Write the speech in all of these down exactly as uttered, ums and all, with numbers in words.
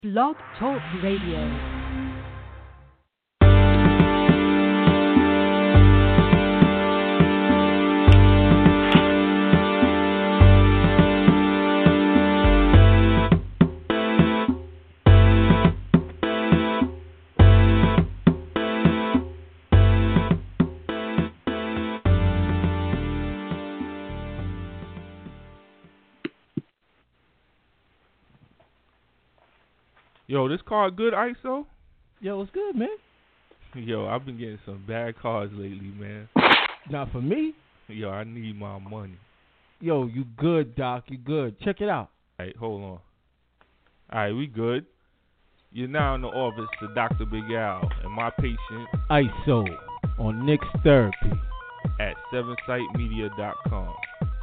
Blog Talk Radio. Yo, this card good, I S O? Yo, what's good, man? Yo, I've been getting some bad cards lately, man. Not for me. Yo, I need my money. Yo, you good, Doc. You good. Check it out. All right, hold on. All right, we good. You're now in the office of Doctor Big Al and my patient, I S O, on Nick's Therapy. at seven sight media dot com.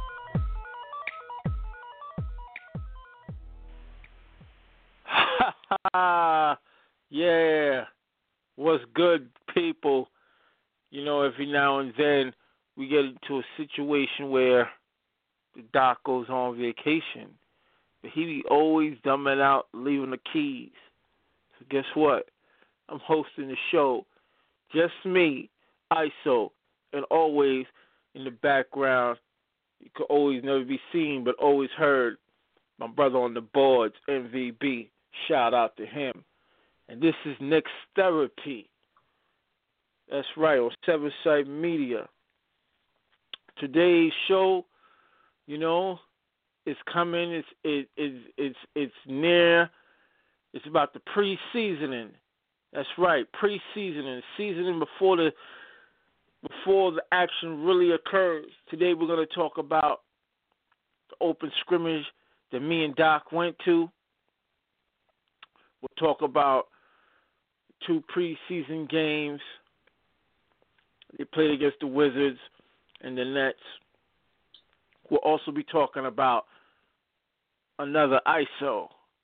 Yeah, what's good, people? You know, every now and then we get into a situation where the doc goes on vacation, but he be always dumbing out, leaving the keys. So guess what? I'm hosting the show, just me, I S O, and always in the background, you could always never be seen, but always heard, my brother on the boards, M V B. Shout out to him. And this is Nick's Therapy. That's right, on Seven Sight Media. Today's show, you know, is coming. It's it, it's it's it's near. It's about the pre-seasoning. That's right, pre-seasoning, seasoning before the before the action really occurs. Today we're going to talk about the open scrimmage that me and Doc went to. We'll talk about two preseason games. They played against the Wizards and the Nets. We'll also be talking about another I S O.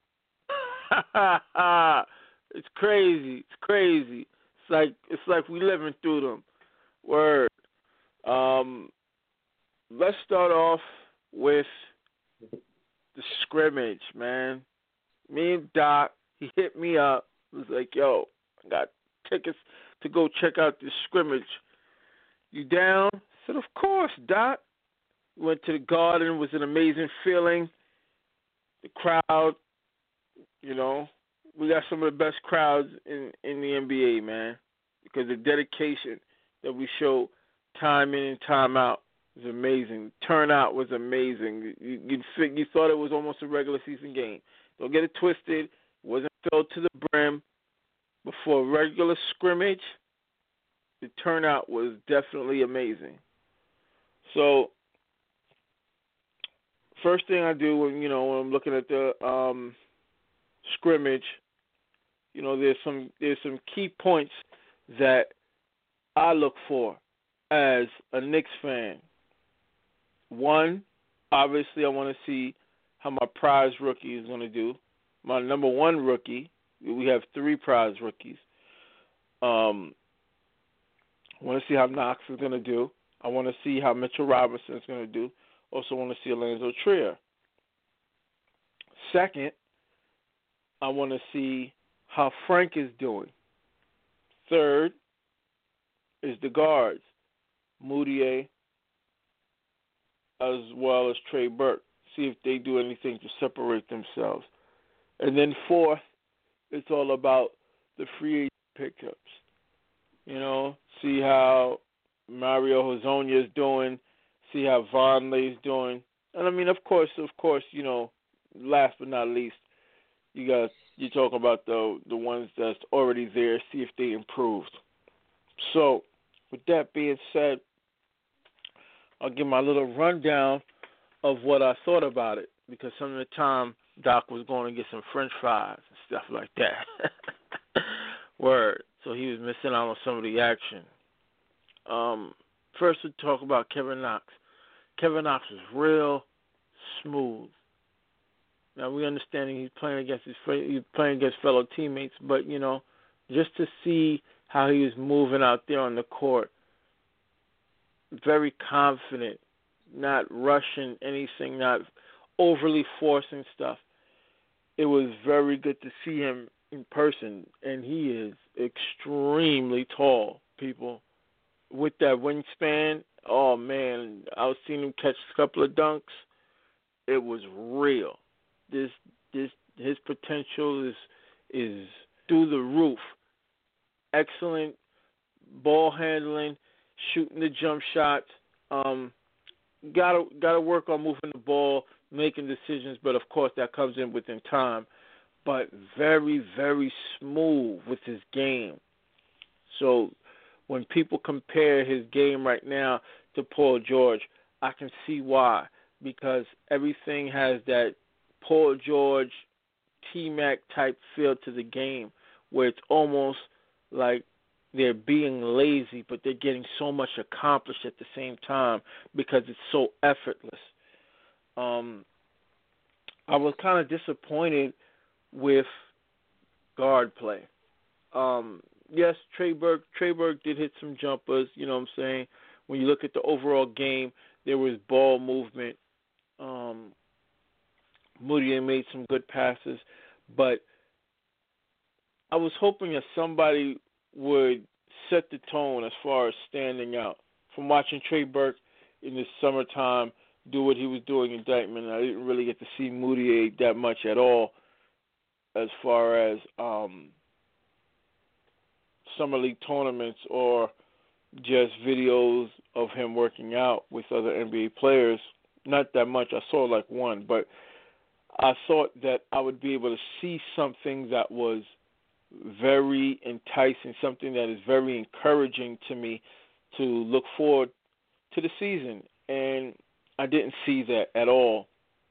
It's crazy. It's crazy. It's like it's like we living through them. Word. Um, let's start off with the scrimmage, man. Me and Doc, he hit me up. He was like, yo, I got tickets to go check out this scrimmage. You down? I said, of course, Doc. Went to the Garden. It was an amazing feeling. The crowd, you know, we got some of the best crowds in, in the N B A, man, because the dedication that we show time in and time out was amazing. Turnout was amazing. You, you, you thought it was almost a regular season game. Don't get it twisted. It wasn't filled to the brim. Before regular scrimmage, the turnout was definitely amazing. So, first thing I do when you know when I'm looking at the um, scrimmage, you know, there's some there's some key points that I look for as a Knicks fan. One, obviously, I want to see how my prize rookie is going to do. My number one rookie, we have three prize rookies. Um, I want to see how Knox is going to do. I want to see how Mitchell Robinson is going to do. Also want to see Alonzo Trier. Second, I want to see how Frank is doing. Third is the guards, Moutier, as well as Trey Burke. See if they do anything to separate themselves. And then fourth, it's all about the free agent pickups. You know, see how Mario Hezonja is doing, see how Vonleh is doing. And I mean, of course, of course, you know, last but not least, you got you talk about the the ones that's already there, see if they improved. So, with that being said, I'll give my little rundown of what I thought about it, because some of the time Doc was going to get some French fries and stuff like that. Word. So he was missing out on some of the action. Um, first, we talk about Kevin Knox. Kevin Knox was real smooth. Now we understand he's playing against his he's playing against fellow teammates, but you know, just to see how he was moving out there on the court, very confident, not rushing anything, not overly forcing stuff. it was very good to see him in person, and he is extremely tall, people. With that wingspan, oh man, I was seeing him catch a couple of dunks. It was real. This this his potential is is through the roof. Excellent ball handling, shooting the jump shots. Um, gotta gotta work on moving the ball, making decisions, but of course that comes in within time. But very, very smooth with his game. So when people compare his game right now to Paul George, I can see why. Because everything has that Paul George, T-Mac type feel to the game, where it's almost like they're being lazy, but they're getting so much accomplished at the same time because it's so effortless. Um, I was kind of disappointed with guard play. Um, yes, Trey Burke, Trey Burke did hit some jumpers, you know what I'm saying? When you look at the overall game, there was ball movement. Um, Moody made some good passes, but I was hoping that somebody would set the tone as far as standing out. From watching Trey Burke in the summertime do what he was doing in Dykeman, I didn't really get to see Moody that much at all as far as um, summer league tournaments or just videos of him working out with other N B A players. Not that much. I saw like one, but I thought that I would be able to see something that was very enticing, something that is very encouraging to me to look forward to the season. And I didn't see that at all.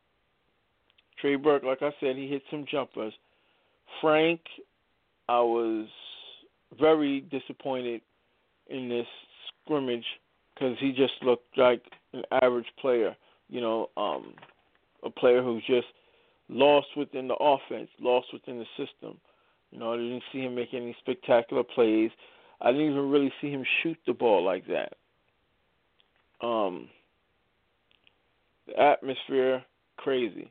Trey Burke, like I said, he hit some jumpers. Frank, I was very disappointed in this scrimmage because he just looked like an average player, you know, um, a player who's just lost within the offense, lost within the system. You know, I didn't see him make any spectacular plays. I didn't even really see him shoot the ball like that. Um, the atmosphere, crazy.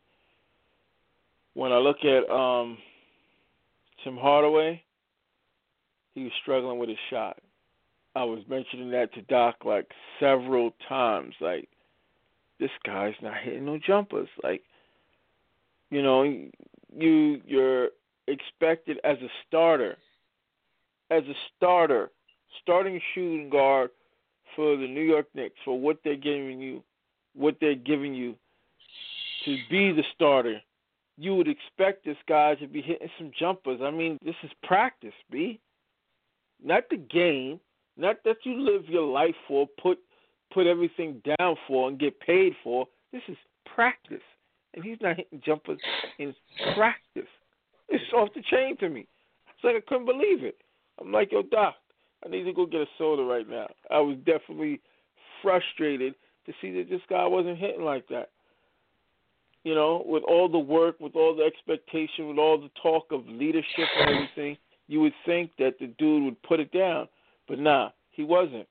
When I look at um, Tim Hardaway, he was struggling with his shot. I was mentioning that to Doc like several times. Like, this guy's not hitting no jumpers. Like, you know, you you're expected as a starter, as a starter, starting shooting guard for the New York Knicks, for what they're giving you, what they're giving you to be the starter. You would expect this guy to be hitting some jumpers. I mean, this is practice, B. Not the game. Not that you live your life for, put put everything down for, and get paid for. This is practice. And he's not hitting jumpers in practice. It's off the chain to me. It's like I couldn't believe it. I'm like, yo, Doc, I need to go get a soda right now. I was definitely frustrated to see that this guy wasn't hitting like that. You know, with all the work, with all the expectation, with all the talk of leadership and everything, you would think that the dude would put it down. But nah, he wasn't.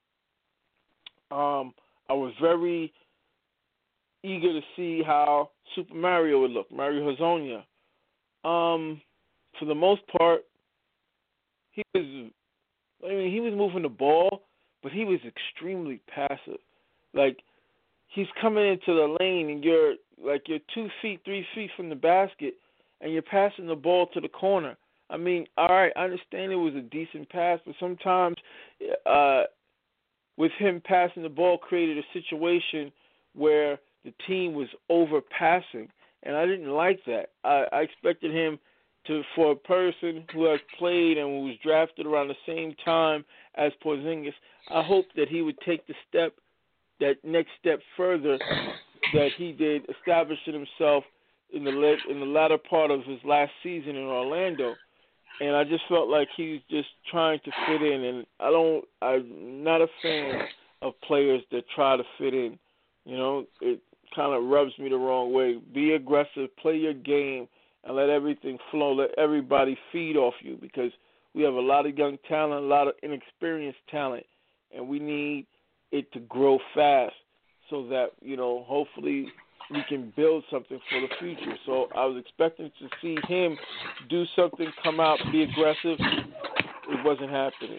Um, I was very eager to see how Super Mario would look, Mario Hezonja. Um, for the most part, he was, I mean, he was moving the ball, but he was extremely passive. Like, he's coming into the lane, and you're, like, you're two feet, three feet from the basket, and you're passing the ball to the corner. I mean, all right, I understand it was a decent pass, but sometimes uh, with him passing the ball created a situation where the team was overpassing, and I didn't like that. I, I expected him to, for a person who has played and was drafted around the same time as Porzingis, I hope that he would take the step, that next step further that he did, establishing himself in the in the latter part of his last season in Orlando. And I just felt like he was just trying to fit in, and I don't, I'm not a fan of players that try to fit in. You know, it kind of rubs me the wrong way. Be aggressive, play your game, and let everything flow. Let everybody feed off you, because we have a lot of young talent, a lot of inexperienced talent, and we need it to grow fast so that, you know, hopefully we can build something for the future. So I was expecting to see him do something, come out, be aggressive. It wasn't happening.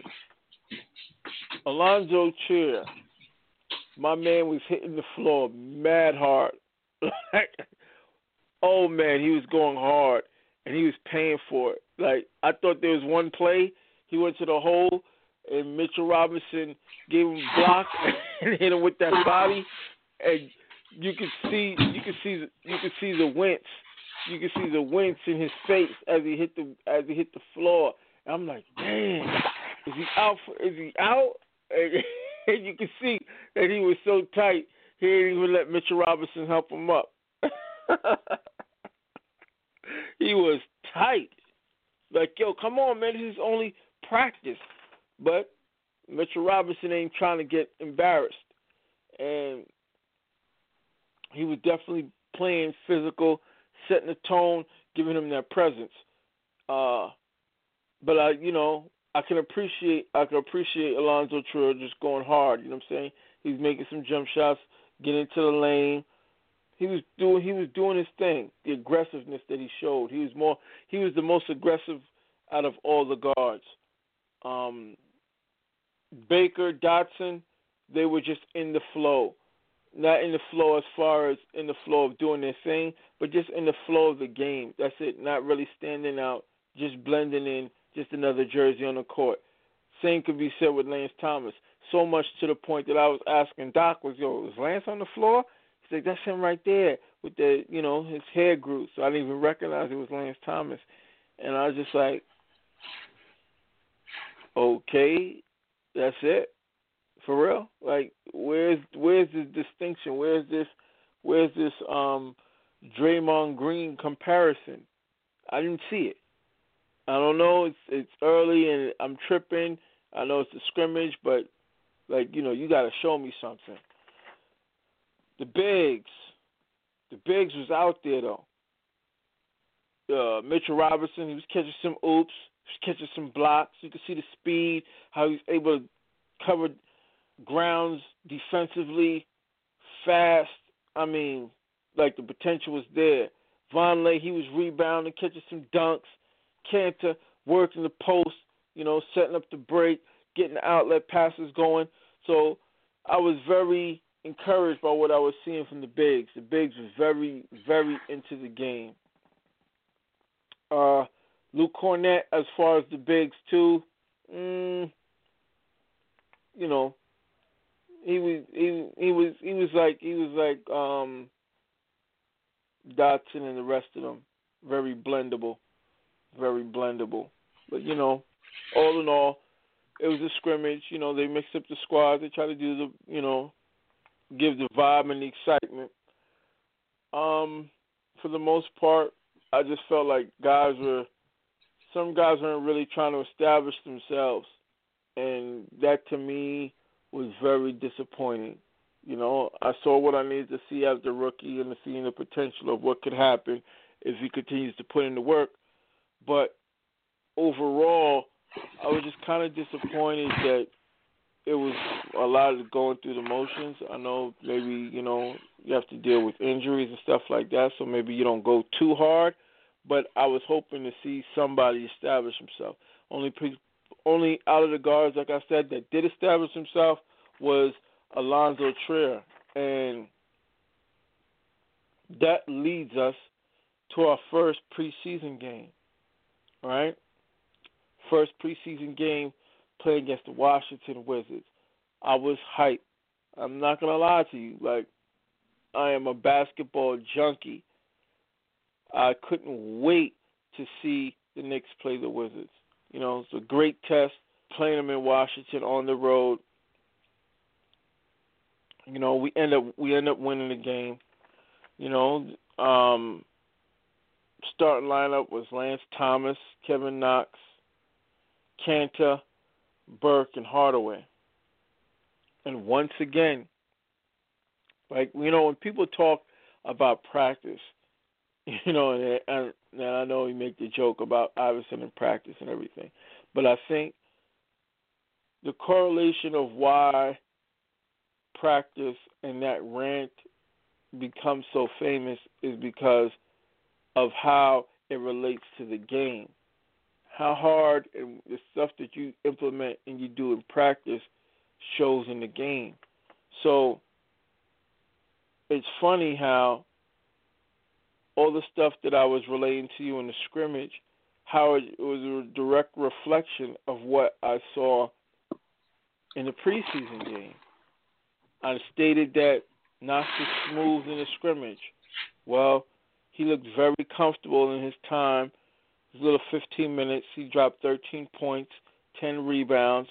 Alonzo Trier, my man was hitting the floor mad hard. Oh, man, he was going hard, and he was paying for it. Like, I thought there was one play, he went to the hole, and Mitchell Robinson gave him a block and hit him with that body, and you could see, you could see, the, you could see the wince, you could see the wince in his face as he hit the, as he hit the floor. And I'm like, man, is he out? For, is he out? And, and you could see that he was so tight, he didn't even let Mitchell Robinson help him up. He was tight. Like, yo, come on, man, this is only practice. But Mitchell Robinson ain't trying to get embarrassed. And he was definitely playing physical, setting the tone, giving him that presence. Uh, but, I, you know, I can appreciate I can appreciate Alonzo Trier just going hard, you know what I'm saying? He's making some jump shots, getting into the lane. He was doing he was doing his thing. The aggressiveness that he showed. He was more he was the most aggressive out of all the guards. Um, Baker, Dotson, they were just in the flow. Not in the flow as far as in the flow of doing their thing, but just in the flow of the game. That's it. Not really standing out, just blending in, just another jersey on the court. Same could be said with Lance Thomas. So much to the point that I was asking Doc, was, yo, was Lance on the floor? He's like, that's him right there with the, you know, his hair grew. So I didn't even recognize it was Lance Thomas. And I was just like, okay, that's it. For real? Like, where's where's the distinction? Where's this where's this um Draymond Green comparison? I didn't see it. I don't know, it's it's early and I'm tripping. I know it's a scrimmage, but like, you know, you gotta show me something. The bigs. The bigs was out there, though. Uh, Mitchell Robinson, he was catching some oops, he was catching some blocks. You could see the speed, how he was able to cover grounds defensively, fast. I mean, like the potential was there. Vonleh, he was rebounding, catching some dunks. Kanter working the post, you know, setting up the break, getting the outlet passes going. So I was very encouraged by what I was seeing from the bigs. The bigs was very, very into the game. Uh, Luke Cornett, as far as the bigs too, mm, you know, he was he he was he was like he was like um, Dotson and the rest of them, very blendable, very blendable. But you know, all in all, it was a scrimmage. You know, they mixed up the squads. They tried to do the, you know, give the vibe and the excitement. Um, for the most part, I just felt like guys were, some guys weren't really trying to establish themselves, and that to me was very disappointing. You know, I saw what I needed to see as the rookie and seeing the potential of what could happen if he continues to put in the work. But overall, I was just kind of disappointed that it was a lot of going through the motions. I know maybe, you know, you have to deal with injuries and stuff like that, so maybe you don't go too hard. But I was hoping to see somebody establish himself. Only only out of the guards, like I said, that did establish himself was Alonzo Trier. And that leads us to our first preseason game, all right? First preseason game playing against the Washington Wizards. I was hyped. I'm not going to lie to you. Like, I am a basketball junkie. I couldn't wait to see the Knicks play the Wizards. You know, it's a great test, playing them in Washington on the road. You know, we end up we end up winning the game. You know, um, starting lineup was Lance Thomas, Kevin Knox, Kanter, Burke, and Hardaway. And once again, like, you know, when people talk about practice, you know, and, and, and I know we make the joke about Iverson in practice and everything, but I think the correlation of why practice and that rant become so famous is because of how it relates to the game. How hard and the stuff that you implement and you do in practice shows in the game. So it's funny how all the stuff that I was relating to you in the scrimmage, how it was a direct reflection of what I saw in the preseason game. I stated that Nas was smooth in the scrimmage. Well, he looked very comfortable in his time. His little fifteen minutes, he dropped thirteen points, ten rebounds,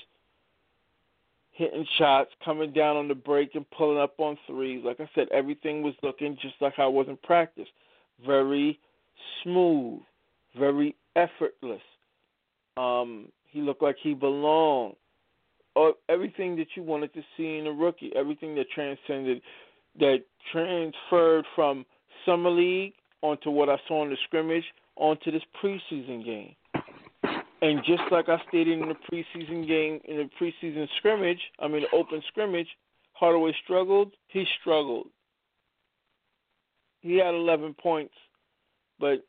hitting shots, coming down on the break and pulling up on threes. Like I said, everything was looking just like how it was in practice. Very smooth, very effortless. Um, he looked like he belonged. Or everything that you wanted to see in a rookie, everything that transcended, that transferred from summer league onto what I saw in the scrimmage, onto this preseason game. And just like I stated in the preseason game, in the preseason scrimmage, I mean the open scrimmage, Hardaway struggled, he struggled. He had eleven points, but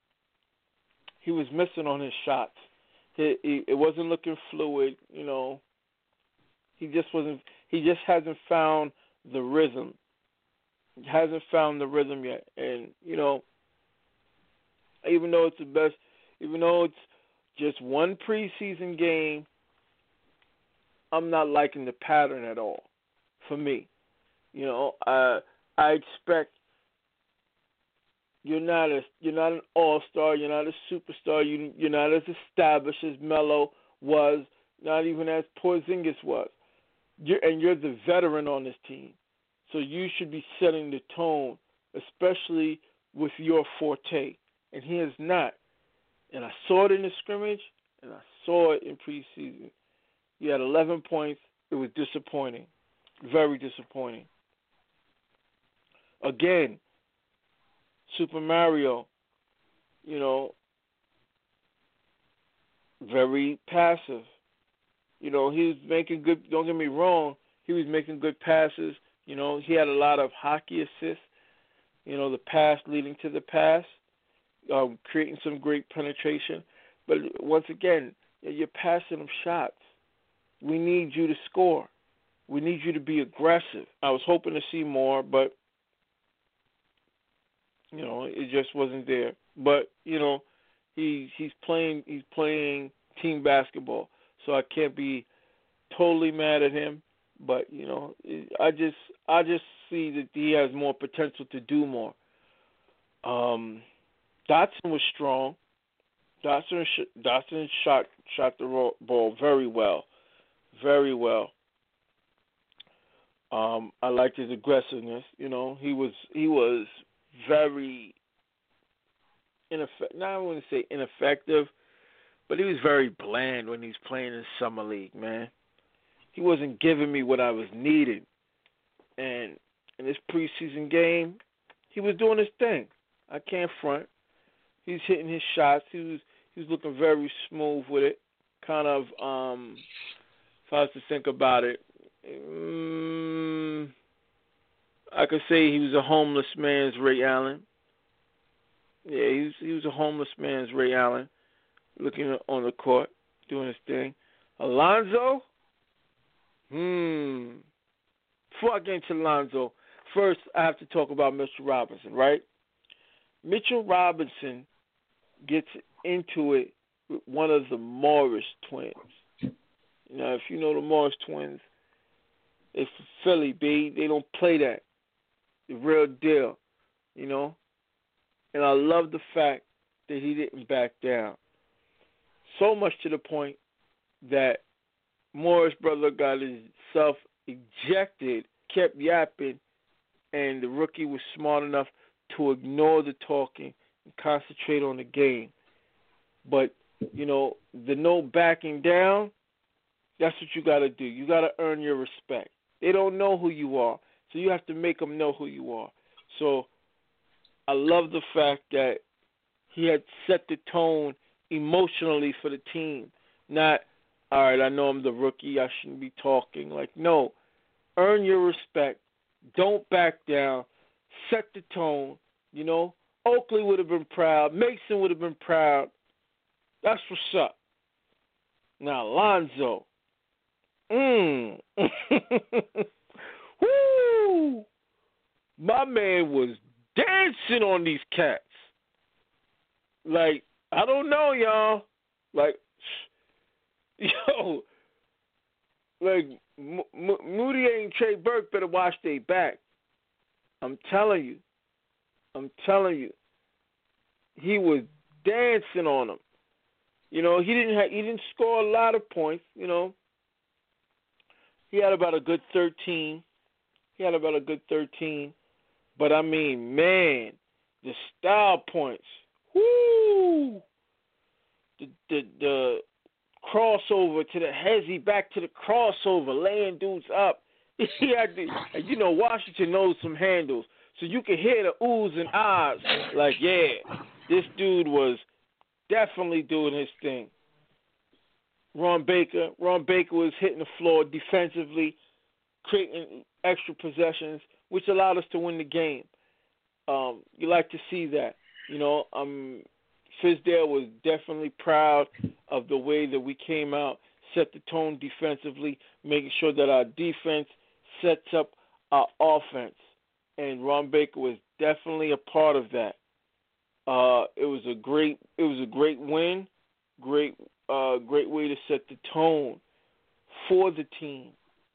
he was missing on his shots. It, it, it wasn't looking fluid, you know. He just wasn't, he just hasn't found the rhythm. He hasn't found the rhythm yet. And, you know, even though it's the best, even though it's just one preseason game, I'm not liking the pattern at all for me. You know, I I expect you're not a you're not an all-star, you're not a superstar, you you're not as established as Melo was, not even as Porzingis was. You're, and you're the veteran on this team. So you should be setting the tone, especially with your forte. And he has not. And I saw it in the scrimmage, and I saw it in preseason. He had eleven points. It was disappointing, very disappointing. Again, Super Mario, you know, very passive. You know, he was making good, don't get me wrong, he was making good passes. You know, he had a lot of hockey assists, you know, the pass leading to the pass, um, creating some great penetration. But once again, you're passing them shots. We need you to score. We need you to be aggressive. I was hoping to see more, but, you know, it just wasn't there. But, you know, he he's playing he's playing team basketball. So I can't be totally mad at him, but you know, I just I just see that he has more potential to do more. Um, Dotson was strong. Dotson Dotson shot shot the ball very well, very well. Um, I liked his aggressiveness. You know, he was he was very ineffective. Not I wouldn't say ineffective. But he was very bland when he was playing in Summer League, man. He wasn't giving me what I was needing. And in this preseason game, he was doing his thing. I can't front. He's hitting his shots. He was he was looking very smooth with it. Kind of, um, if I was to think about it, um, I could say he was a homeless man's Ray Allen. Yeah, he was, he was a homeless man's Ray Allen. Looking on the court, doing his thing. Alonzo? Hmm. Before I get into Alonzo, first I have to talk about Mitchell Robinson, right? Mitchell Robinson gets into it with one of the Morris twins. Now, if you know the Morris twins, they're from Philly, babe. They don't play that. The real deal, you know? And I love the fact that he didn't back down. So much to the point that Morris' brother got himself ejected, kept yapping, and the rookie was smart enough to ignore the talking and concentrate on the game. But, you know, the no backing down, that's what you got to do. You got to earn your respect. They don't know who you are, so you have to make them know who you are. So I love the fact that he had set the tone emotionally for the team. Not, all right, I know I'm the rookie, I shouldn't be talking. Like, no, earn your respect. Don't back down. set the tone. You know, Oakley would have been proud. Mason would have been proud. That's what's up. Now, Lonzo. Mmm. Woo! My man was dancing on these cats. Like, I don't know, y'all. Like, yo, like, M- M- Moody and Trey Burke better watch their back. I'm telling you. I'm telling you. He was dancing on them. You know, he didn't have, he didn't score a lot of points, you know. He had about a good thirteen. He had about a good thirteen. But, I mean, man, the style points. Woo! The, the, the crossover to the hezzy, back to the crossover, laying dudes up. He had to, and you know, Washington knows some handles. So you can hear the oohs and ahs. Like, yeah, this dude was definitely doing his thing. Ron Baker. Ron Baker was hitting the floor defensively, creating extra possessions, which allowed us to win the game. Um, you like to see that. You know, um, Fizdale was definitely proud of the way that we came out, set the tone defensively, making sure that our defense sets up our offense. And Ron Baker was definitely a part of that. Uh, it was a great, it was a great win, great, uh, great way to set the tone for the team.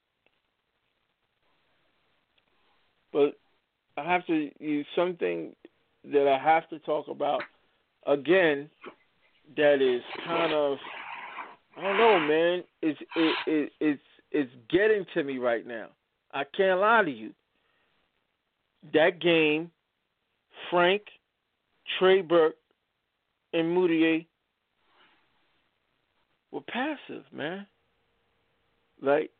But I have to use something that I have to talk about again. That is kind of, I don't know, man. It's it, it it's it's getting to me right now. I can't lie to you. That game, Frank, Trey Burke, and Moutier were passive, man. Like,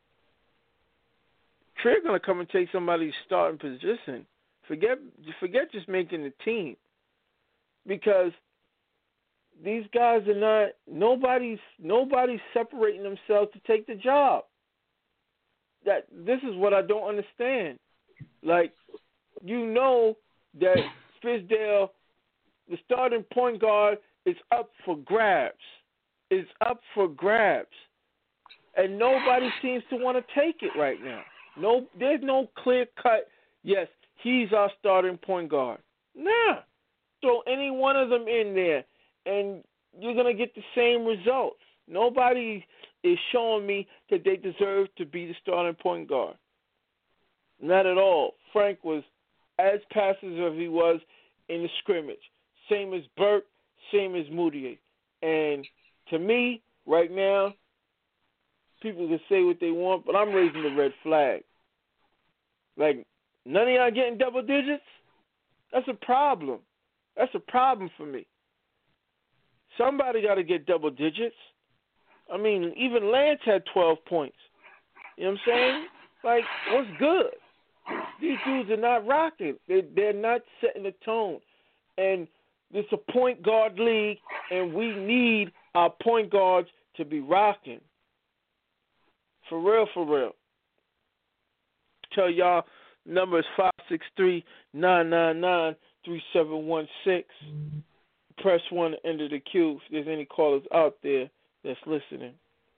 Trey gonna come and take somebody's starting position. Forget forget just making the team. Because these guys are not nobody's nobody's separating themselves to take the job. That this is what I don't understand. Like, you know that Fizdale, the starting point guard, is up for grabs. Is up for grabs. And nobody seems to want to take it right now. No, there's no clear cut, yes, he's our starting point guard. Nah. Throw any one of them in there, and you're going to get the same results. Nobody is showing me that they deserve to be the starting point guard. Not at all. Frank was as passive as he was in the scrimmage. Same as Burke, same as Moutier. And to me, right now, people can say what they want, but I'm raising the red flag. Like, none of y'all getting double digits? That's a problem. That's a problem for me. Somebody got to get double digits. I mean, even Lance had twelve points. You know what I'm saying? Like, what's good? These dudes are not rocking. They, they're not setting the tone. And it's a point guard league, and we need our point guards to be rocking. For real, for real. Tell y'all, number is five six three, nine nine nine, three seven one six. Press one to enter the queue if there's any callers out there that's listening.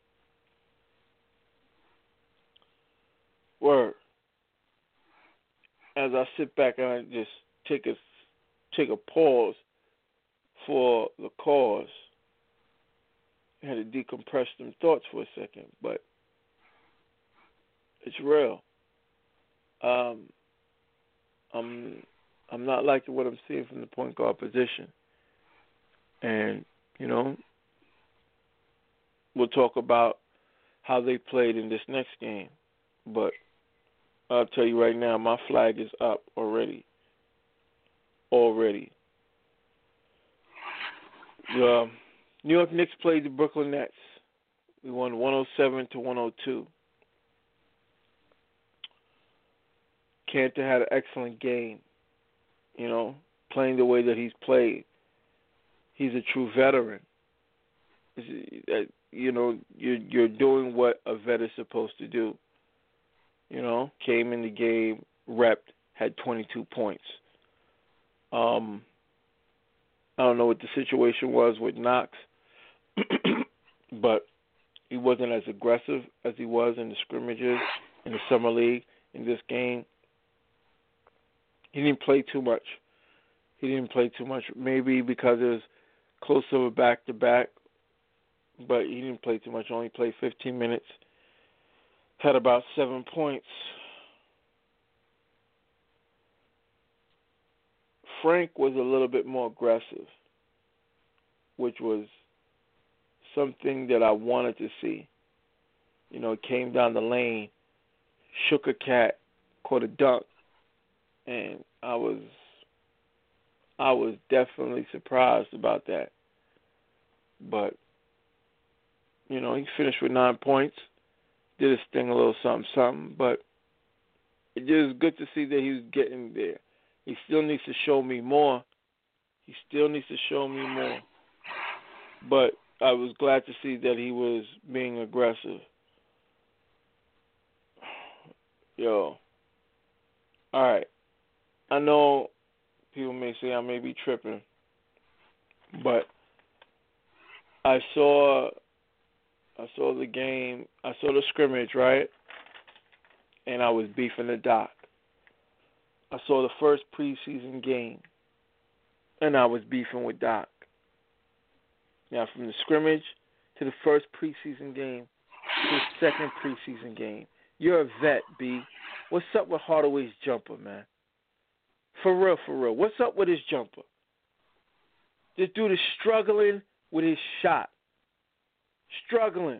Word. As I sit back and I just take a take a pause for the cause. I had to decompress them thoughts for a second, but it's real. Um, I'm I'm not liking what I'm seeing from the point guard position. And, you know, we'll talk about how they played in this next game. But I'll tell you right now, my flag is up already. Already. The New York Knicks played the Brooklyn Nets. We won one oh seven to one oh two. Kanter had an excellent game, you know, playing the way that he's played. He's a true veteran. You know, you're, you're doing what a vet is supposed to do. You know, came in the game, repped, had twenty-two points. Um, I don't know what the situation was with Knox, but he wasn't as aggressive as he was in the scrimmages in the summer league. In this game, he didn't play too much. He didn't play too much, maybe because it was close to a back-to-back, but he didn't play too much. Only played fifteen minutes. Had about seven points. Frank was a little bit more aggressive, which was something that I wanted to see. You know, came down the lane, shook a cat, caught a dunk, and I was I was definitely surprised about that. But, you know, he finished with nine points, did his thing a little something, something, but it was good to see that he was getting there. He still needs to show me more. He still needs to show me more. But I was glad to see that he was being aggressive. Yo. All right. I know people may say I may be tripping, but I saw I saw the game, I saw the scrimmage, right? And I was beefing the doc. I saw the first preseason game, and I was beefing with Doc. Now, from the scrimmage to the first preseason game to the second preseason game, you're a vet, B. What's up with Hardaway's jumper, man? For real, for real. What's up with his jumper? This dude is struggling with his shot. Struggling.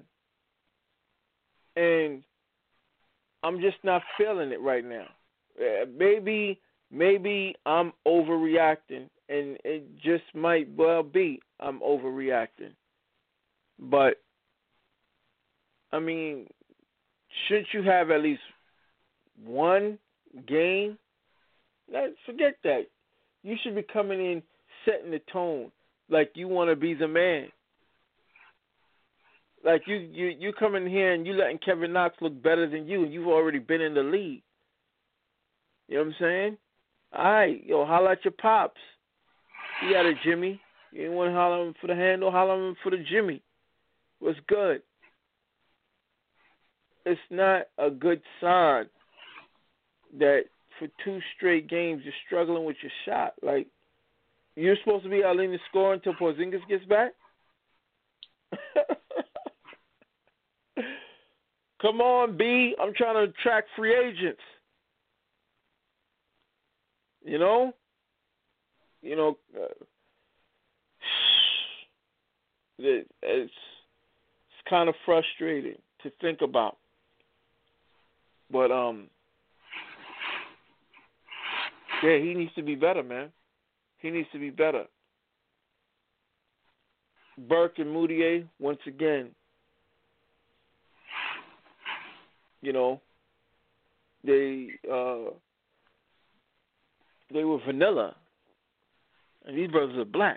And I'm just not feeling it right now. Uh, maybe, maybe I'm overreacting, and it just might well be I'm overreacting. But, I mean, shouldn't you have at least one game? Forget that. You should be coming in setting the tone like you want to be the man. Like you, you, you come in here and you letting Kevin Knox look better than you, and you've already been in the league. You know what I'm saying? All right, yo, holler at your pops. You got a Jimmy. You didn't want to holler him for the handle, holler him for the Jimmy. What's good? It's not a good sign that for two straight games you're struggling with your shot. Like, you're supposed to be our leading scorer until Porzingis gets back? Come on, B. I'm trying to attract free agents. You know? You know, uh, it, it's, it's kind of frustrating to think about. But, um, yeah, he needs to be better, man. He needs to be better. Burke and Moutier, once again, you know, they uh, they were vanilla, and these brothers are black.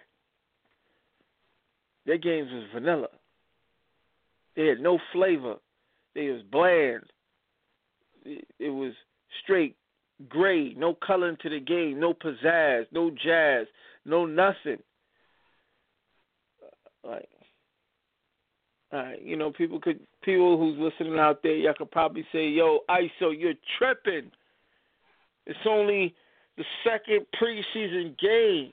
Their games was vanilla. They had no flavor. They was bland. It, it was straight gray, no color into the game, no pizzazz, no jazz, no nothing. Like, uh, you know, people could, people who's listening out there, y'all could probably say, "Yo, I S O, you're tripping. It's only the second preseason game."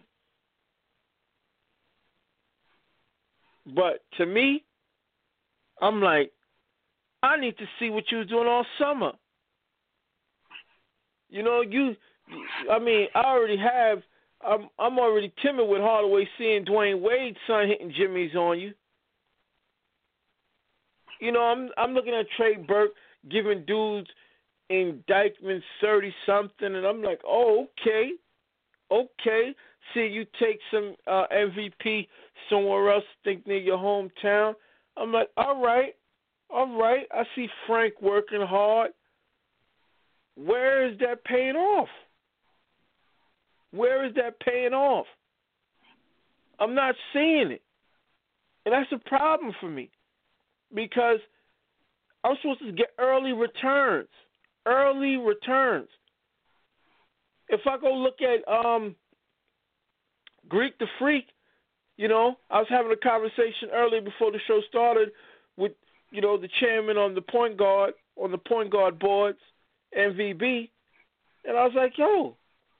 But to me, I'm like, I need to see what you was doing all summer. You know, you, I mean, I already have, I'm, I'm already timid with Hardaway seeing Dwayne Wade's son hitting jimmies on you. You know, I'm, I'm looking at Trey Burke giving dudes in Dykeman thirty-something, and I'm like, oh, okay, okay. See, you take some uh, M V P somewhere else, think near your hometown. I'm like, all right, all right. I see Frank working hard. Where is that paying off? Where is that paying off? I'm not seeing it. And that's a problem for me because I'm supposed to get early returns. Early returns. If I go look at um, Greek the Freak, you know, I was having a conversation earlier before the show started with, you know, the chairman on the point guard, on the point guard boards, M V B, and I was like, yo,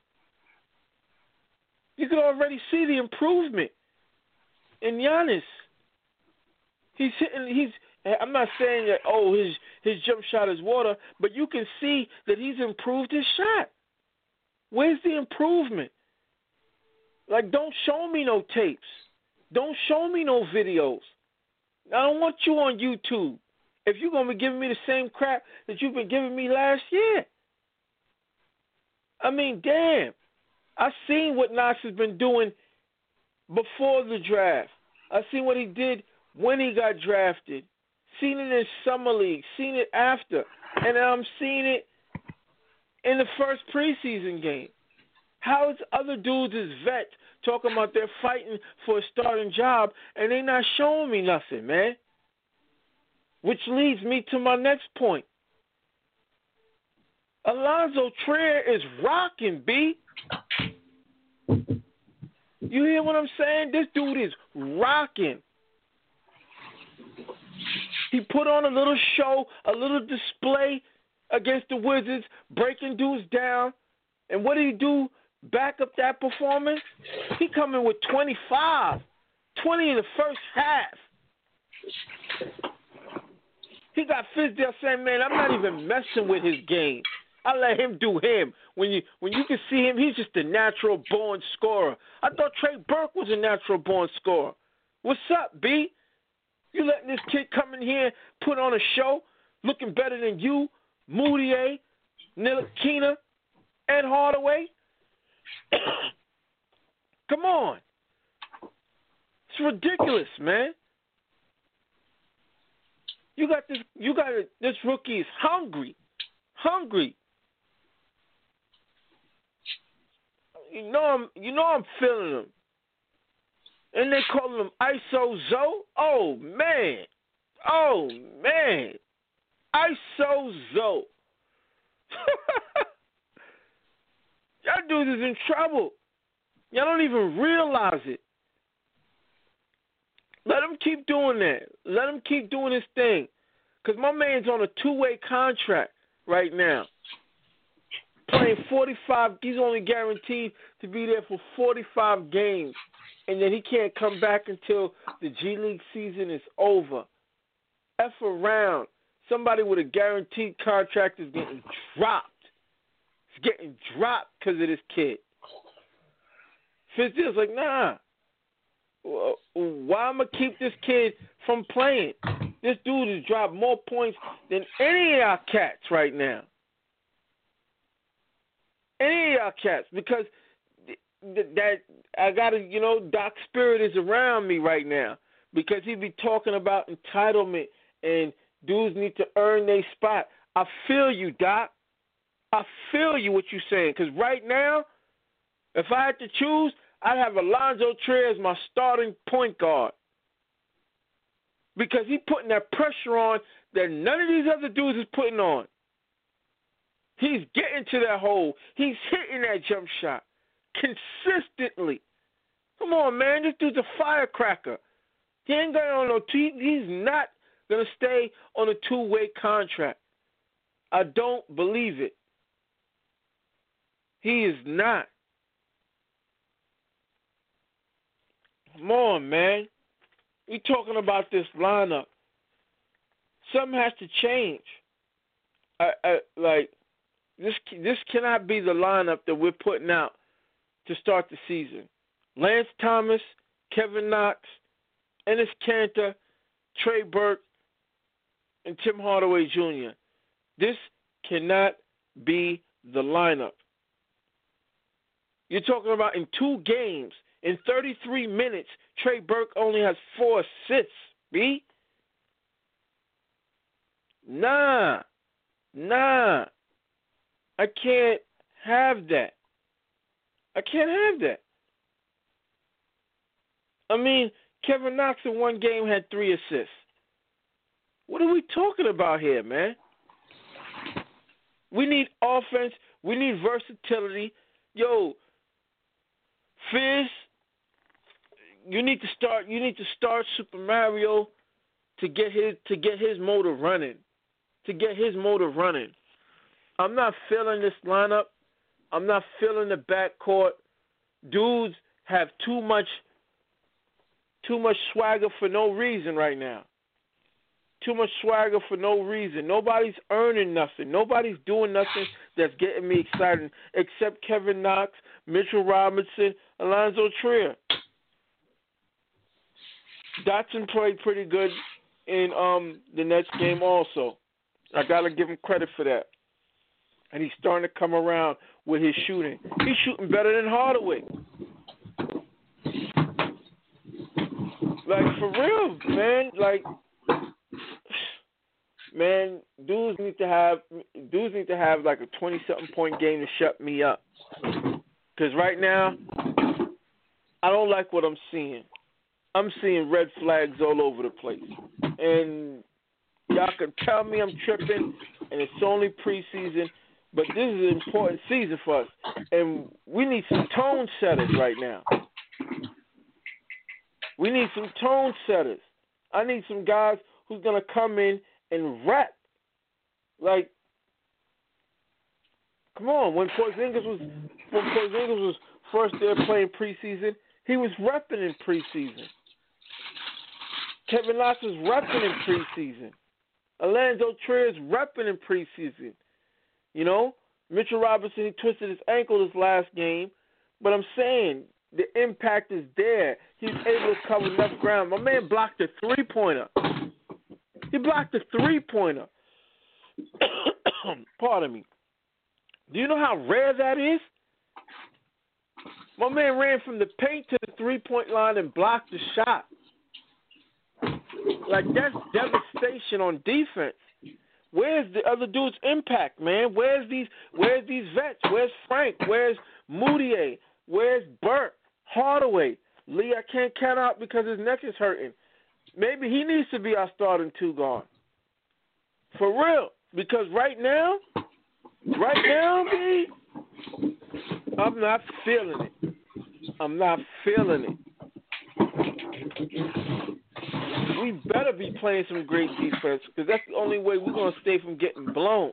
you can already see the improvement in Giannis. He's hitting, he's, I'm not saying that, oh, his, his jump shot is water, but you can see that he's improved his shot. Where's the improvement? Like, don't show me no tapes. Don't show me no videos. I don't want you on YouTube if you're going to be giving me the same crap that you've been giving me last year. I mean, damn. I seen what Knox has been doing before the draft. I seen what he did when he got drafted. Seen it in Summer League. Seen it after. And I'm seeing it in the first preseason game. How is other dudes as vets talking about they're fighting for a starting job and they not showing me nothing, man? Which leads me to my next point. Alonzo Trier is rocking, B. You hear what I'm saying? This dude is rocking. He put on a little show, a little display against the Wizards, breaking dudes down. And what did he do? Back up that performance? He coming with twenty-five, twenty in the first half. He got Fizdale saying, man, I'm not even messing with his game. I let him do him. When you when you can see him, he's just a natural born scorer. I thought Trey Burke was a natural born scorer. What's up, B? You letting this kid come in here, put on a show, looking better than you, Moutier, Ntilikina, and Hardaway? Come on. It's ridiculous, man. You got this you got a, this rookie is hungry. Hungry. You know I'm you know I'm feeling him. And they calling him I S O Zoe? Oh man. Oh man. I S O Zoe. Y'all dudes is in trouble. Y'all don't even realize it. Let him keep doing that. Let him keep doing his thing. Because my man's on a two-way contract right now. Playing forty-five. He's only guaranteed to be there for forty-five games. And then he can't come back until the G League season is over. F around. Somebody with a guaranteed contract is getting dropped. It's getting dropped because of this kid. Fizdale's like, nah. Why am I going to keep this kid from playing? This dude has dropped more points than any of our cats right now. Any of our cats. Because th- that I got to, you know, Doc Spirit is around me right now. Because he be talking about entitlement and dudes need to earn their spot. I feel you, Doc. I feel you what you're saying. Because right now, if I had to choose, I'd have Alonzo Trier as my starting point guard. Because he's putting that pressure on that none of these other dudes is putting on. He's getting to that hole. He's hitting that jump shot consistently. Come on, man. This dude's a firecracker. He ain't going on no two. He's not going to stay on a two-way contract. I don't believe it. He is not. Come on, man. We talking about this lineup. Something has to change. I, I, like this, this cannot be the lineup that we're putting out to start the season. Lance Thomas, Kevin Knox, Enes Kanter, Trey Burke, and Tim Hardaway Junior This cannot be the lineup. You're talking about in two games, in thirty-three minutes, Trey Burke only has four assists, B? Nah. Nah. I can't have that. I can't have that. I mean, Kevin Knox in one game had three assists. What are we talking about here, man? We need offense. We need versatility. yo, Fizz, you need to start. You need to start Super Mario to get his to get his motor running. To get his motor running. I'm not feeling this lineup. I'm not feeling the backcourt. Dudes have too much too much swagger for no reason right now. Too much swagger for no reason. Nobody's earning nothing. Nobody's doing nothing that's getting me excited except Kevin Knox, Mitchell Robinson, Alonzo Trier. Dotson played pretty good in um, the Nets game also. I got to give him credit for that. And he's starting to come around with his shooting. He's shooting better than Hardaway. Like, for real, man. Like, man, dudes need to have dudes need to have like a twenty-something point game to shut me up. Because right now, I don't like what I'm seeing. I'm seeing red flags all over the place. And y'all can tell me I'm tripping, and it's only preseason, but this is an important season for us. And we need some tone setters right now. We need some tone setters. I need some guys who's going to come in and rap. Like, come on. When Porzingis was when Porzingis was first there playing preseason, he was repping in preseason. Kevin Knox was repping in preseason. Alonzo Trier is repping in preseason. You know, Mitchell Robinson, he twisted his ankle this last game, but I'm saying the impact is there. He's able to cover enough ground. My man blocked a three-pointer. He blocked a three-pointer. Pardon me. Do you know how rare that is? My man ran from the paint to the three-point line and blocked the shot. Like, that's devastation on defense. Where's the other dude's impact, man? Where's these Where's these vets? Where's Frank? Where's Moutier? Where's Burke? Hardaway? Lee, I can't count out because his neck is hurting. Maybe he needs to be our starting two guard. For real. Because right now, right now, B, I'm not feeling it. I'm not feeling it. We better be playing some great defense because that's the only way we're going to stay from getting blown.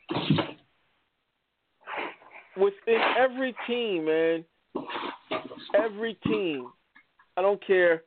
Within every team, man, every team, I don't care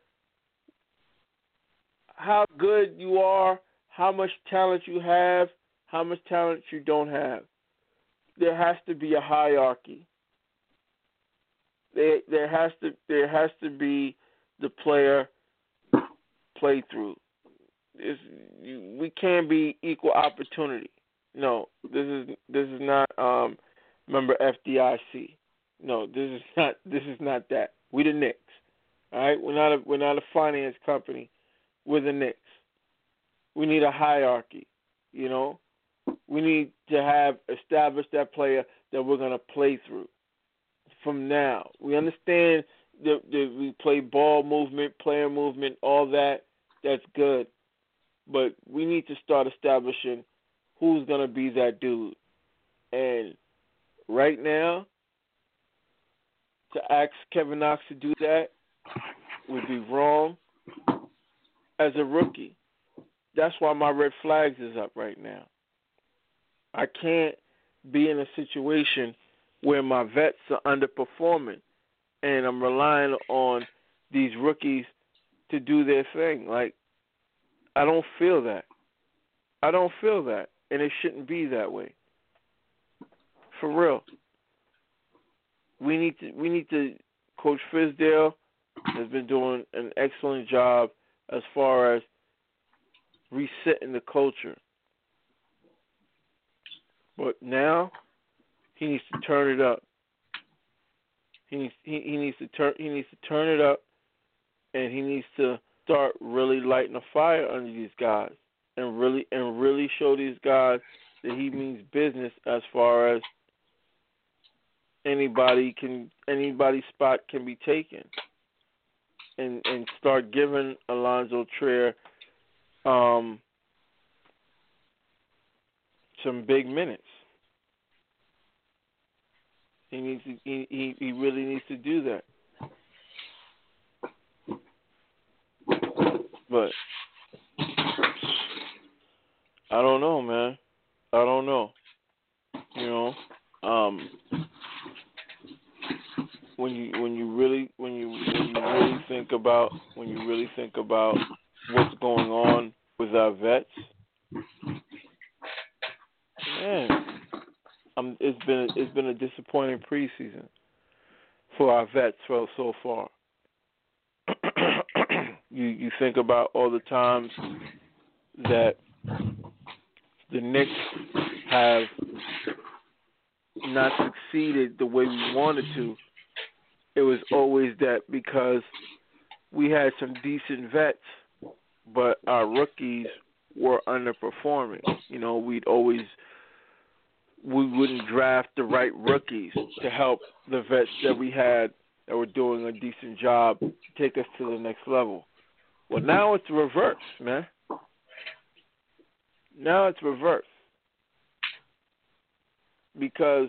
how good you are, how much talent you have, how much talent you don't have. There has to be a hierarchy. There, there has to, there has to be the player playthrough. It's, you, we can't be equal opportunity. No, this is this is not. Um, remember F D I C. No, this is not. This is not that. We the Knicks. All right, we're not a we're not a finance company. We're the Knicks. We need a hierarchy. You know, we need to have established that player that we're gonna play through. From now, we understand that, that we play ball movement, player movement, all that. That's good. But we need to start establishing who's going to be that dude. And right now, to ask Kevin Knox to do that would be wrong as a rookie. That's why my red flags is up right now. I can't be in a situation where my vets are underperforming and I'm relying on these rookies to do their thing. Like, I don't feel that. I don't feel that. And it shouldn't be that way. For real. We need to we need to Coach Fizdale has been doing an excellent job as far as resetting the culture. But now he needs to turn it up. He needs he, he needs to turn he needs to turn it up. And he needs to start really lighting a fire under these guys, and really and really show these guys that he means business as far as anybody can anybody's spot can be taken, and and start giving Alonzo Trier um, some big minutes. He needs to. He he, he really needs to do that. But I don't know, man. I don't know. You know, um, when you when you really when you when you really think about when you really think about what's going on with our vets, man, um, it's been it's been a disappointing preseason for our vets so so far. you you think about all the times that the Knicks have not succeeded the way we wanted to. It was always that because we had some decent vets, but our rookies were underperforming. You know, we'd always we wouldn't draft the right rookies to help the vets that we had that were doing a decent job take us to the next level. Well, now it's reverse, man. Now it's reverse. Because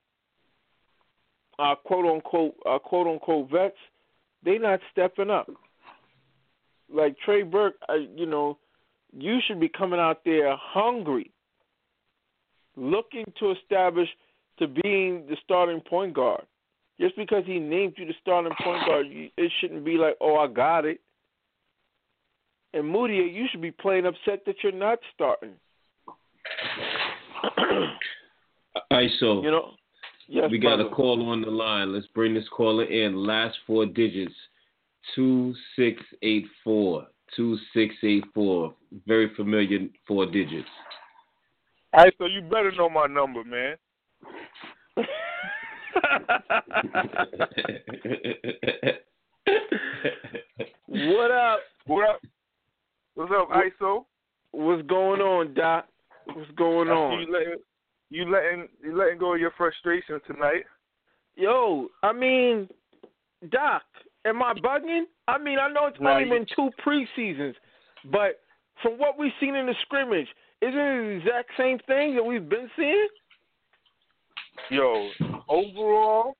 our quote unquote our quote unquote vets, they not stepping up. Like Trey Burke, I, you know, you should be coming out there hungry, looking to establish to being the starting point guard. Just because he named you the starting point guard, you, it shouldn't be like, oh, I got it. And Moody, you should be playing upset that you're not starting. I so you know, yes, we got brother. a call on the line. Let's bring this caller in. Last four digits, two six eight four. Two six eight four. Very familiar four digits. All right, so you better know my number, man. What up? What up? What's up, I S O? What's going on, Doc? What's going on? You letting, you letting you letting go of your frustration tonight? Yo, I mean, Doc, am I bugging? I mean, I know it's No, only you- been two preseasons, but from what we've seen in the scrimmage, isn't it the exact same thing that we've been seeing? Yo, overall,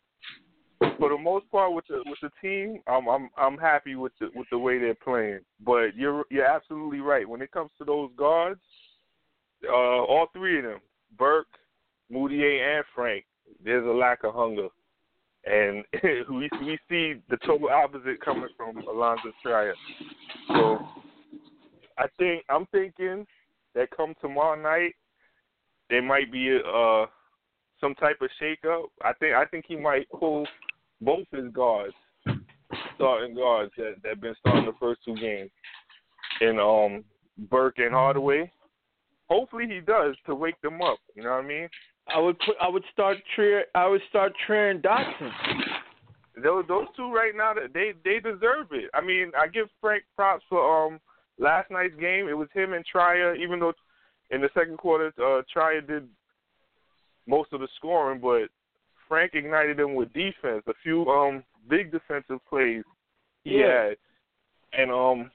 for the most part with the with the team, I'm I'm I'm happy with the with the way they're playing. But you're you're absolutely right. When it comes to those guards, uh, all three of them, Burke, Moutier, and Frank, there's a lack of hunger, and we we see the total opposite coming from Alonzo Trier. So I think I'm thinking that come tomorrow night, there might be uh some type of shakeup. I think I think he might pull both his guards, starting guards that that been starting the first two games, in um Burke and Hardaway. Hopefully he does to wake them up. You know what I mean? I would put. I would start. Trier, I would start Trier Dotson. Those those two right now, they they deserve it. I mean, I give Frank props for um last night's game. It was him and Trier. Even though in the second quarter, uh, Trier did most of the scoring, but Frank ignited him with defense. A few um big defensive plays he Yeah. had, and um,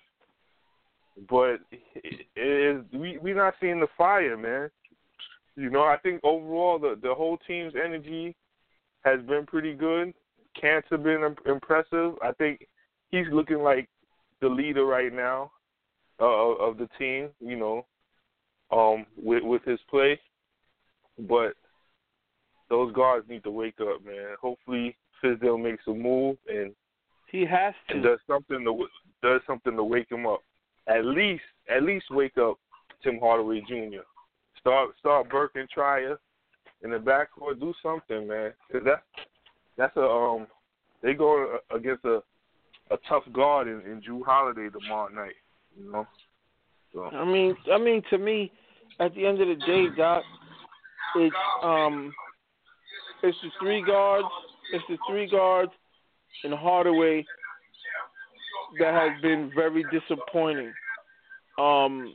but it is we we not seeing the fire, man. You know, I think overall the the whole team's energy has been pretty good. Cancer been imp- impressive. I think he's looking like the leader right now uh, of the team. You know, um, with with his play, but those guards need to wake up, man. Hopefully, Fizdale makes a move and He has to. and does something to does something to wake him up. At least, at least wake up Tim Hardaway Junior Start start Burke and Trier in the backcourt. Do something, man. Cause that's that's a um they go against a a tough guard in, in Drew Holiday tomorrow night. You know. So. I mean, I mean, to me, at the end of the day, Doc, it's um, it's the three guards, it's the three guards in Hardaway that has been very disappointing. Um,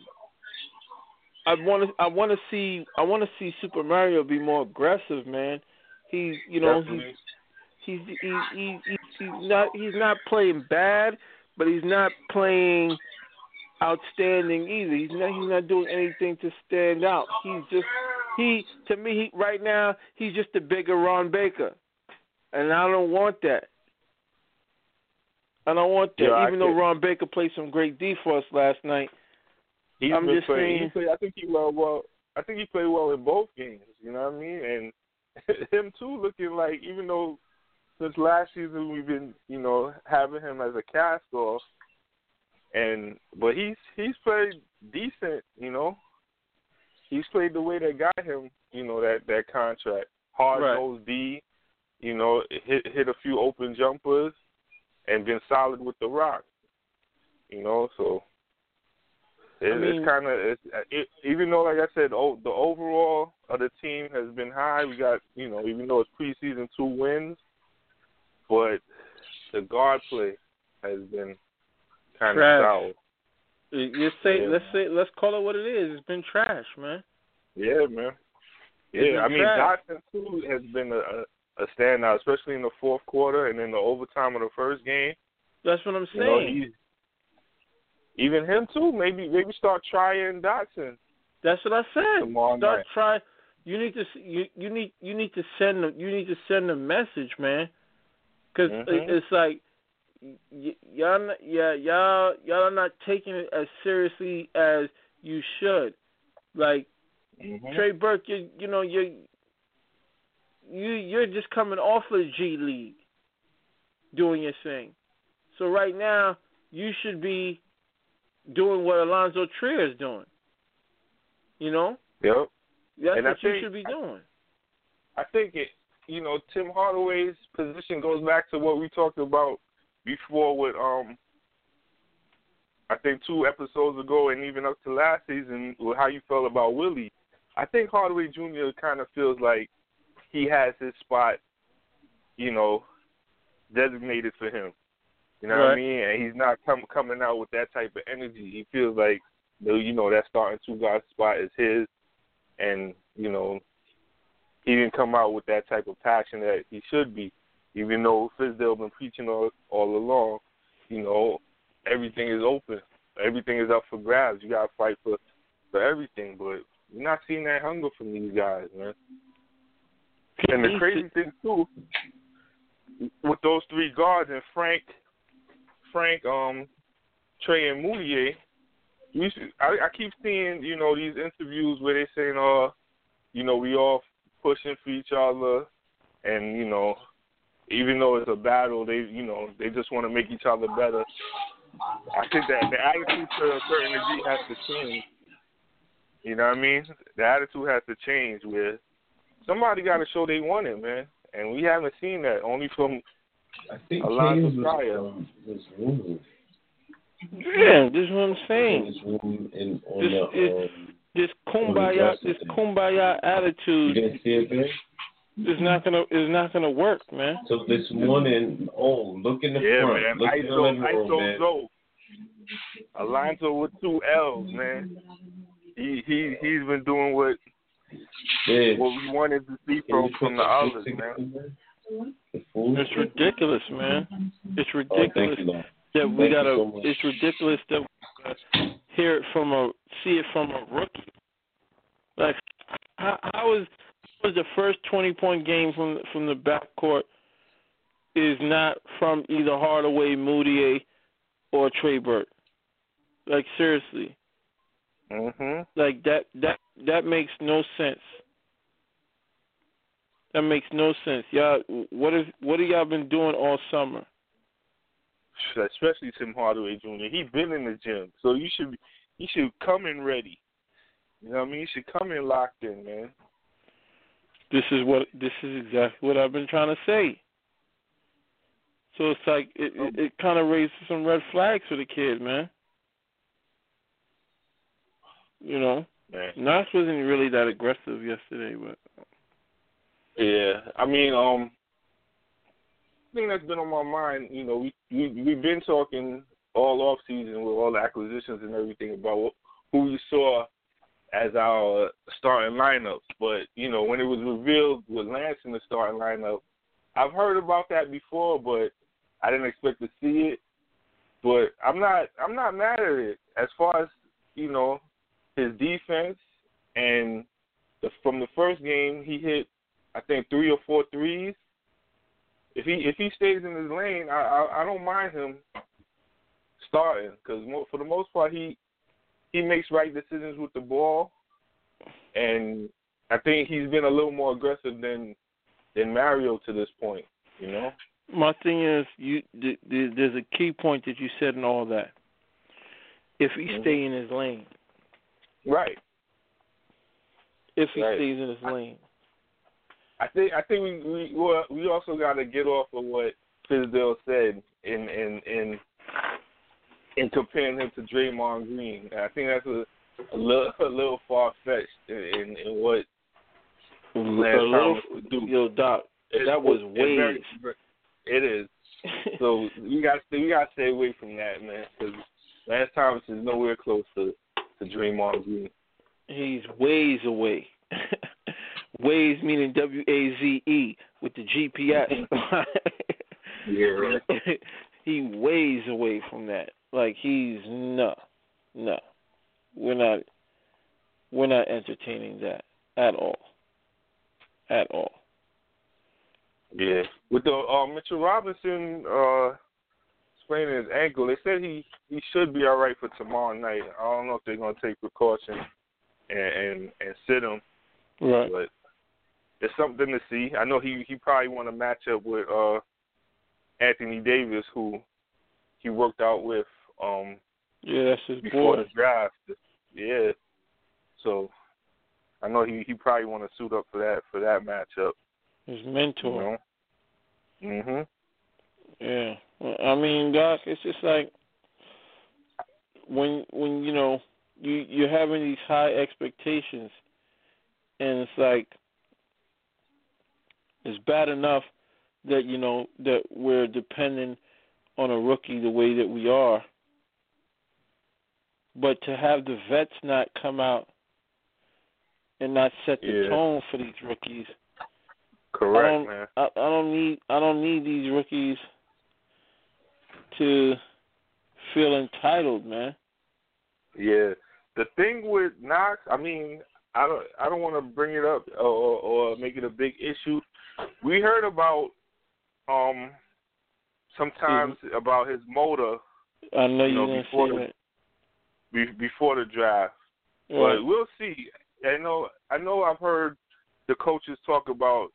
I want to, I want to see, I want to see Super Mario be more aggressive, man. He's, you know, Definitely. he's, he's, he, he, he, he's not, he's not playing bad, but he's not playing outstanding either. He's not, he's not doing anything to stand out. He's just he to me he, right now he's just a bigger Ron Baker, and I don't want that. I don't want that. Yeah, Even though Ron Baker played some great D for us last night, he's I'm been just playing. saying. He played, I think he played well. I think he played well in both games. You know what I mean? And him too, looking like, even though since last season we've been, you know, having him as a cast off, and but he's he's played decent. You know, he's played the way they got him. You know, that that contract, hard Right. nose D. You know, hit hit a few open jumpers, and been solid with the rock. You know, so it, I mean, it's kind of it, it, even though, like I said, oh, the overall of the team has been high. We got, you know, even though it's preseason, two wins, but the guard play has been kind of sour. You say Yeah. let's say let's call it what it is. It's been trash, man. Yeah, man. It's been Yeah, I mean, trash. Dotson too has been a, a a standout, especially in the fourth quarter and in the overtime of the first game. That's what I'm You know, saying. he's, even him too. Maybe maybe start trying Dotson. That's what I said. Tomorrow Start night. try. You need to you you need you need to send a, you need to send a message, man. Because Mhm. it's like y- y'all not- yeah y'all y'all are not taking it as seriously as you should. Like Mhm. Trey Burke, you you know you you you're just coming off of the G League, doing your thing. So right now you should be doing what Alonzo Trier is doing. You know, Yep. that's And I what you think- should be doing. I think it. You know, Tim Hardaway's position goes back to what we talked about before with um. I think two episodes ago, and even up to last season, with how you felt about Willie. I think Hardaway Junior kind of feels like he has his spot, you know, designated for him. You know Right. what I mean? And he's not com- coming out with that type of energy. He feels like, you know, that starting two guard spot is his, and you know, he didn't come out with that type of passion that he should be. Even though Fizdale been preaching all all along, you know, everything is open, everything is up for grabs. You gotta fight for for everything, but you're not seeing that hunger from these guys, man. And the crazy thing too, with those three guards and Frank, Frank, um, Trey and Moutier, you should, I, I keep seeing, you know, these interviews where they saying, uh, you know, we all pushing for each other, and you know, even though it's a battle, they, you know, they just want to make each other better. I think that the attitude to a certain degree has to change. You know what I mean? The attitude has to change where somebody got to show they want it, man. And we haven't seen that, only from I think Alonzo Kane Trier. was, um, was removed. Yeah, this is what I'm In saying. his room in, on This the, is- um, This the kumbaya, dressing this thing. kumbaya You attitude didn't see it, man? is not gonna is not gonna work, man. So this morning, oh, look in the Yeah, front. man. Look I in the so, living I room, so, man. so. Alonzo with two L's, man. He he he's been doing what Yeah. what we wanted to see Can you from from put the that others, shit man. together? The food? It's ridiculous, man. It's Oh, ridiculous thank you, Lord. that we Thank you gotta. so much. It's ridiculous that we gotta hear it from a see it from a rookie. Like how, how is how is the first twenty point game from from the backcourt is not from either Hardaway, Moutier, or Trey Burke? Like seriously, Mhm. like that that that makes no sense. That makes no sense, y'all. What is what have y'all been doing all summer? Especially Tim Hardaway Junior He been in the gym, so you should be, he should come in ready. You know what I mean? He should come in locked in, man. This is what this is exactly what I've been trying to say. So it's like it it, it kind of raises some red flags for the kid, man. You know, Man. Knox wasn't really that aggressive yesterday, but Yeah, I mean, um, thing that's been on my mind, you know, we, we we've been talking all off season with all the acquisitions and everything about who we saw as our starting lineup. But you know, when it was revealed with Lance in the starting lineup, I've heard about that before, but I didn't expect to see it. But I'm not I'm not mad at it as far as, you know, his defense and the from the first game, he hit, I think, three or four threes. If he if he stays in his lane, I I, I don't mind him starting because for the most part he he makes right decisions with the ball, and I think he's been a little more aggressive than than Mario to this point. You know. My thing is, you th- th- there's a key point that you said in all that. If he mm-hmm. stay in his lane, right. If he right. stays in his lane, I think I think we we we also got to get off of what Fizdale said in in in in comparing him to Draymond Green. I think that's a, a little a little far fetched in, in, in what Lance Thomas would do. Yo, Doc, it, that was way. It is. So we got we got to stay away from that, man, because Lance Thomas is nowhere close to to Draymond Green. He's ways away. Ways meaning W A Z E with the G P S. Yeah. He ways away from that. Like he's no, no. We're not. We're not entertaining that at all. At all. Yeah. With the uh, Mitchell Robinson uh, spraining his ankle, they said he, he should be all right for tomorrow night. I don't know if they're gonna take precautions and and, and sit him. Right. But it's something to see. I know he, he probably want to match up with uh, Anthony Davis, who he worked out with. Um, yeah, that's his before boy. the draft. Yeah. So I know he, he probably want to suit up for that for that matchup. His mentor. You know? Mhm. Yeah. Well, I mean, Doc, it's just like when when you know you you're having these high expectations, and it's like it's bad enough that you know that we're dependent on a rookie the way that we are, but to have the vets not come out and not set the yeah. tone for these rookies. Correct, I don't, man. I, I don't need I don't need these rookies to feel entitled, man. Yeah. The thing with Knox, I mean, I don't I don't want to bring it up or, or make it a big issue. We heard about um sometimes mm-hmm. about his motor. I know you know you're before gonna the say be, before the draft, right. But we'll see. I know I know I've heard the coaches talk about.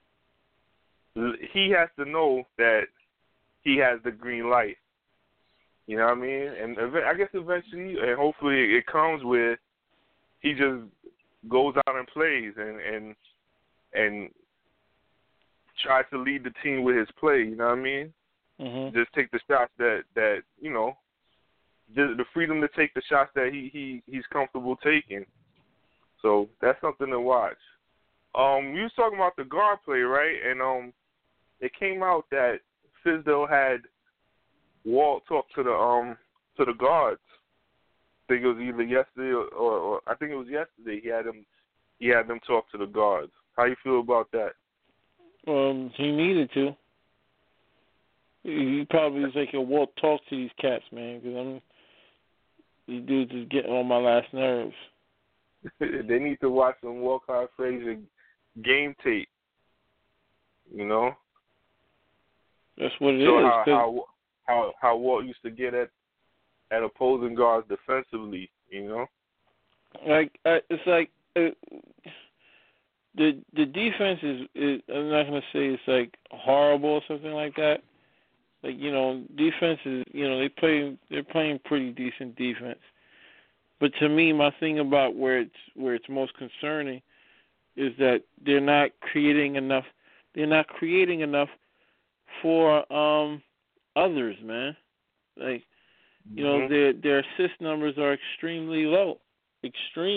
He has to know that he has the green light. You know what I mean? And I guess eventually, and hopefully, it comes where he just goes out and plays and and and tries to lead the team with his play. You know what I mean? Mm-hmm. Just take the shots that that you know, just the freedom to take the shots that he he he's comfortable taking. So that's something to watch. Um, you was talking about the guard play, right? And um, it came out that Fizdale had Walt talk to the um to the guards. I think it was either yesterday or, or, or I think it was yesterday. He had them he had them talk to the guards. How you feel about that? Um, he needed to. He probably was like, Walt, talk to these cats, man, because I'm these dudes is getting on my last nerves. They need to watch some Walcott Frazier game tape. You know. That's what it so is. How, how how how Walt used to get at at opposing guards defensively. You know. Like uh, it's like uh, the the defense is, is. I'm not gonna say it's like horrible or something like that. Like you know, defense is. You know, they play. They're playing pretty decent defense. But to me, my thing about where it's where it's most concerning is that they're not creating enough. They're not creating enough for um, others, man. Like you know, mm-hmm. their their assist numbers are extremely low, extreme.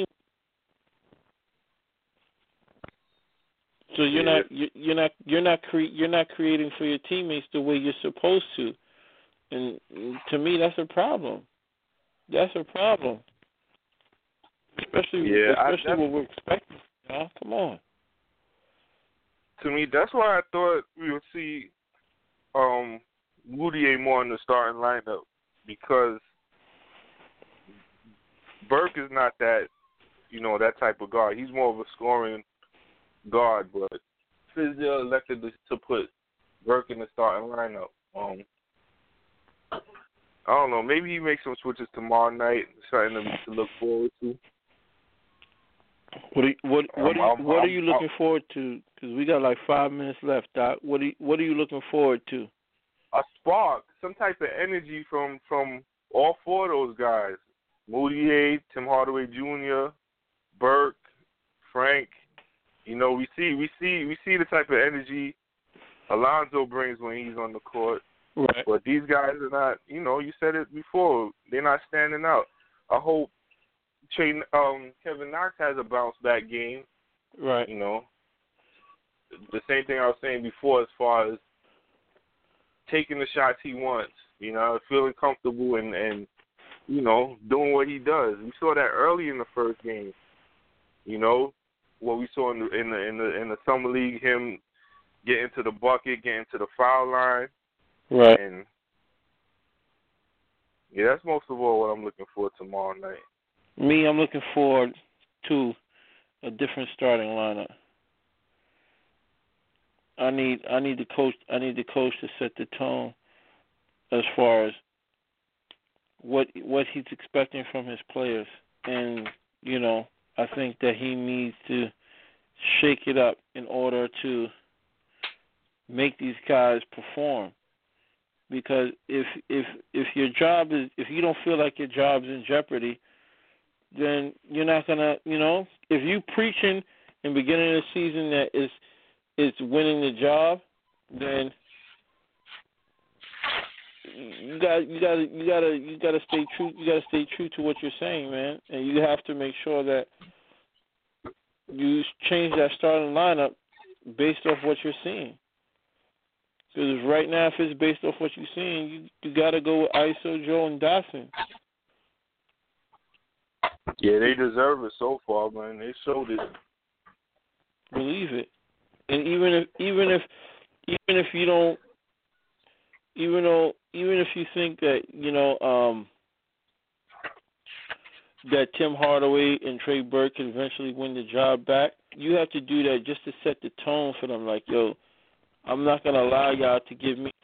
So you're yeah. not you're not you're not cre- you're not creating for your teammates the way you're supposed to, and to me that's a problem. That's a problem. Especially, yeah, especially I, what we're expecting. You know? Come on. To me, that's why I thought we would see um, Moutier more in the starting lineup because Burke is not that you know, that type of guard. He's more of a scoring guard, but Fizdale elected to, to put Burke in the starting lineup. Um, I don't know. Maybe he makes some switches tomorrow night. Something to look forward to. What are you, what what Um, are you, I'm- what are I'm- you looking forward to? Because we got like five minutes left, Doc. What are you, what are you looking forward to? A spark, some type of energy from from all four of those guys: Moutier, Tim Hardaway Junior, Burke, Frank. You know, we see we see we see the type of energy Alonzo brings when he's on the court. Right. But these guys are not. You know, you said it before. They're not standing out. I hope Trey, um, Kevin Knox has a bounce back game. Right. You know, the same thing I was saying before as far as taking the shots he wants, you know, feeling comfortable and, and, you know, doing what he does. We saw that early in the first game, you know, what we saw in the in the in the, in the summer league, him getting to the bucket, getting to the foul line. Right. And, yeah, that's most of all what I'm looking for tomorrow night. Me, I'm looking forward to a different starting lineup. I need I need the coach I need the coach to set the tone as far as what what he's expecting from his players. And, you know, I think that he needs to shake it up in order to make these guys perform. Because if if if your job is if you don't feel like your job's in jeopardy, then you're not gonna, you know, if you preaching in the beginning of the season that is is winning the job, then you got you got you got to you got to stay true. You got to stay true to what you're saying, man, and you have to make sure that you change that starting lineup based off what you're seeing. Because right now, if it's based off what you're seeing, you you got to go with I S O, Joe, and Dotson. Yeah, they deserve it so far, man. They showed it. Believe it. And even if even if even if you don't even though even if you think that, you know, um that Tim Hardaway and Trey Burke can eventually win the job back, you have to do that just to set the tone for them. Like, yo, I'm not gonna allow y'all to give me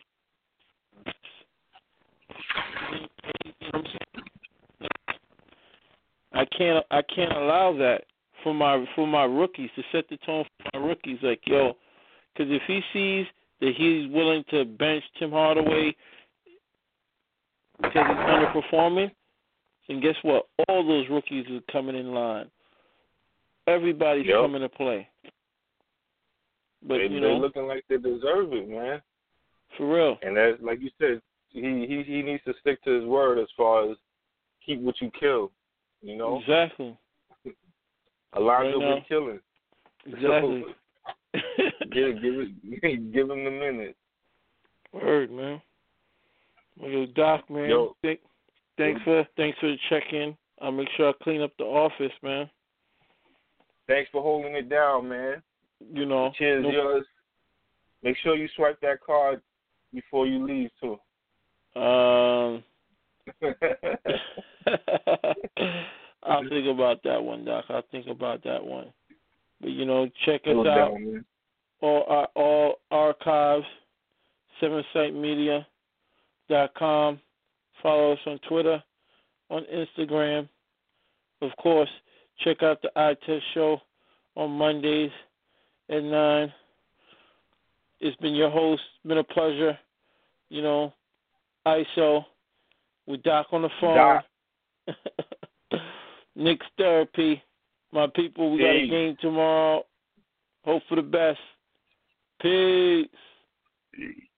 I can't I can't allow that for my for my rookies, to set the tone for my rookies. Like, yo, because if he sees that he's willing to bench Tim Hardaway because he's underperforming, then guess what? All those rookies are coming in line. Everybody's yep. coming to play. But they, you they're know, looking like they deserve it, man. For real. And as like you said, he he he needs to stick to his word as far as keep what you kill. You know? Exactly. Alonzo right been killing. Exactly. So, give give it give him the minute. Word, man. Well, yo, Doc, man. Yo. Thank, thanks for thanks for the check in. I'll make sure I clean up the office, man. Thanks for holding it down, man. You know. Cheers, no, yours. Make sure you swipe that card before you leave too. Um I'll think about that one, Doc. I'll think about that one. But, you know, check us Hold out. down, man. All our all archives, seven site media dot com. Follow us on Twitter, on Instagram. Of course, check out the Eye Test Show on Mondays at nine. It's been your host. It's been a pleasure. You know, I S O with Doc on the phone. Nick's Therapy. My people, we got a game tomorrow. Hope for the best. Peace. Peace.